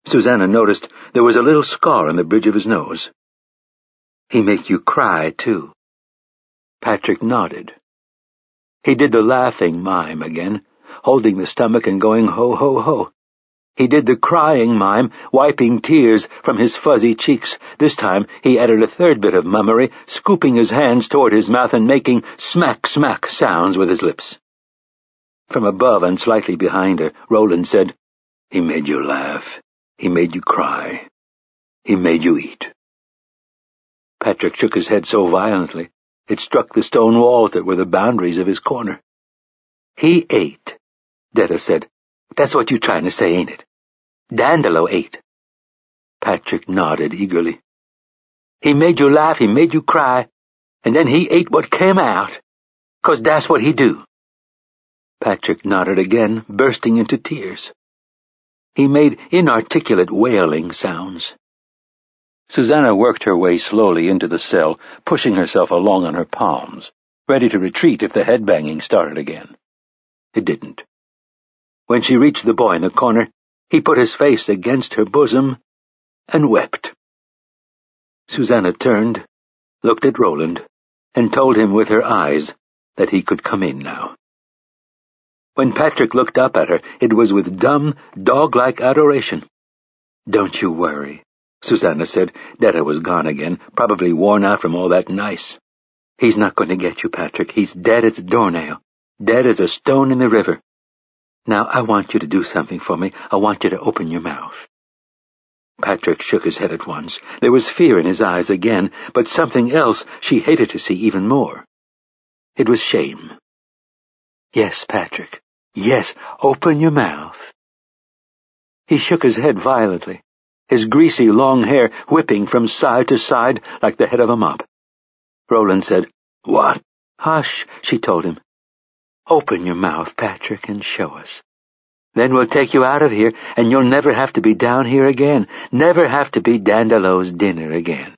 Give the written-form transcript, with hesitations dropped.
Susanna noticed there was a little scar on the bridge of his nose. "He make you cry, too?" Patrick nodded. He did the laughing mime again, holding the stomach and going ho, ho, ho. He did the crying mime, wiping tears from his fuzzy cheeks. This time he added a third bit of mummery, scooping his hands toward his mouth and making smack, smack sounds with his lips. From above and slightly behind her, Roland said, "He made you laugh. He made you cry. He made you eat." Patrick shook his head so violently, it struck the stone walls that were the boundaries of his corner. "He ate," Detta said. "That's what you trying to say, ain't it? Dandolo ate." Patrick nodded eagerly. "He made you laugh, he made you cry, and then he ate what came out, 'cause that's what he do." Patrick nodded again, bursting into tears. He made inarticulate wailing sounds. Susanna worked her way slowly into the cell, pushing herself along on her palms, ready to retreat if the headbanging started again. It didn't. When she reached the boy in the corner, he put his face against her bosom and wept. Susanna turned, looked at Roland, and told him with her eyes that he could come in now. When Patrick looked up at her, it was with dumb, dog-like adoration. "Don't you worry," Susanna said. Detta was gone again, probably worn out from all that nice. "He's not going to get you, Patrick. He's dead as a doornail, dead as a stone in the river. Now I want you to do something for me. I want you to open your mouth." Patrick shook his head at once. There was fear in his eyes again, but something else she hated to see even more. It was shame. "Yes, Patrick. Yes, open your mouth." He shook his head violently, his greasy long hair whipping from side to side like the head of a mop. Roland said, "What?" "Hush," she told him. "Open your mouth, Patrick, and show us. Then we'll take you out of here, and you'll never have to be down here again, never have to be Dandolo's dinner again."